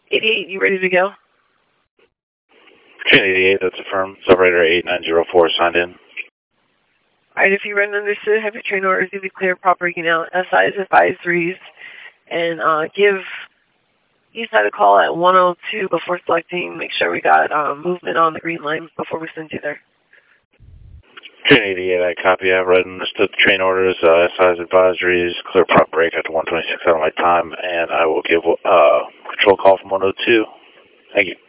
88, you ready to go? Train 88, that's affirmed. Operator 8904 signed in. Alright, if you run understood, have your train orders to be clear, proper, out, SI's advisories, and give each side a call at 102 before selecting. Make sure we got movement on the green line before we send you there. Train 88, I copy. I've read and understood the train orders, SI's advisories, clear prop break after 126 out of my time, and I will give control call from 102. Thank you.